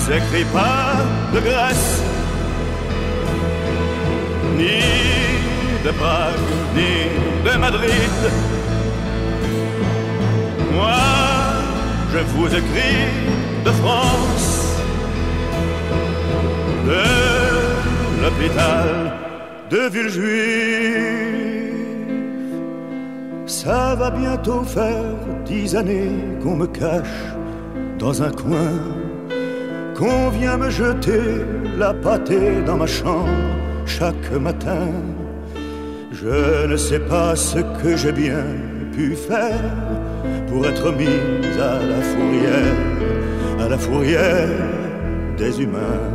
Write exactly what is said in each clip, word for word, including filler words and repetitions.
écris pas de Grèce, ni de Prague, ni de Madrid. Moi, je vous écris de France, de l'hôpital de Villejuif. Ça va bientôt faire dix années qu'on me cache dans un coin, qu'on vient me jeter la pâtée dans ma chambre chaque matin. Je ne sais pas ce que j'ai bien pu faire pour être mise à la fourrière, à la fourrière des humains.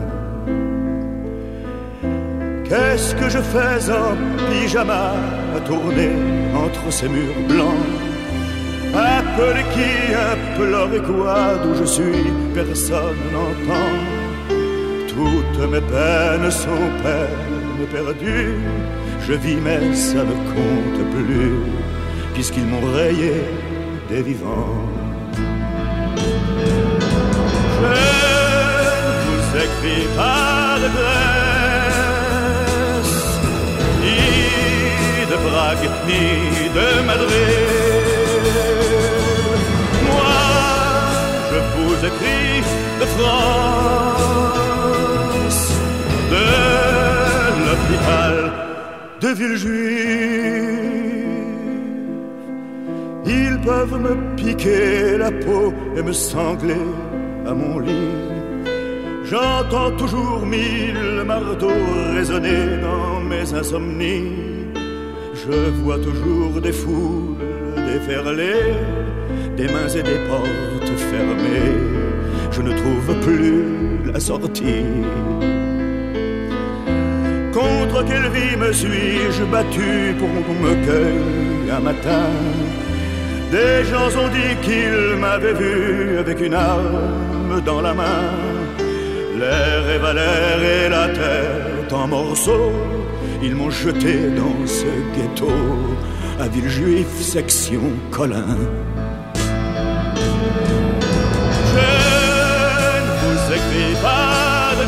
Qu'est-ce que je fais en pyjama à tourner entre ces murs blancs? Appeler qui, implorer quoi? D'où je suis, personne n'entend. Toutes mes peines sont peines perdues. Je vis mais ça ne compte plus, puisqu'ils m'ont rayé des vivants. Je ne vous écris pas de Grèce, ni de Prague, ni de Madrid. Moi, je vous écris de France, de l'hôpital de Villejuif. Ils peuvent me piquer la peau et me sangler à mon lit. J'entends toujours mille marteaux résonner dans mes insomnies. Je vois toujours des foules déferler, des mains et des portes fermées. Je ne trouve plus la sortie. Contre quelle vie me suis-je battu pour qu'on me cueille un matin? Des gens ont dit qu'ils m'avaient vu avec une arme dans la main. L'air et Valère et la tête en morceaux, ils m'ont jeté dans ce ghetto à Villejuif, section Colin. Je ne vous écris pas de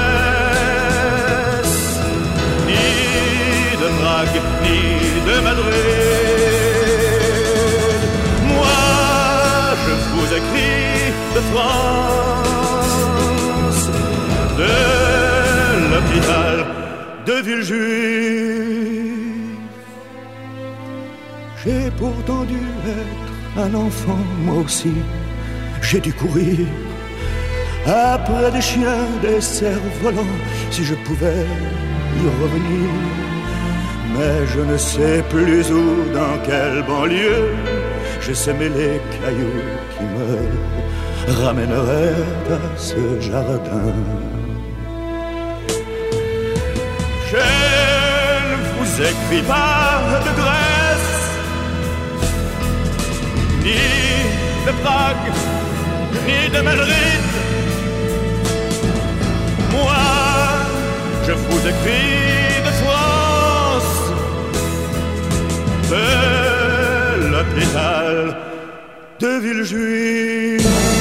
Grèce, ni de Prague, ni de Madrid. Moi, je vous écris de France, de l'hôpital de Villejuif. J'ai pourtant dû être un enfant, moi aussi. J'ai dû courir après des chiens, des cerfs-volants, si je pouvais y revenir. Mais je ne sais plus où, dans quelle banlieue, j'ai semé les cailloux qui me ramèneraient à ce jardin. Je ne vous écris pas de Grèce, ni de Prague, ni de Madrid. Moi, je vous écris de France, de l'hôpital de Villejuif.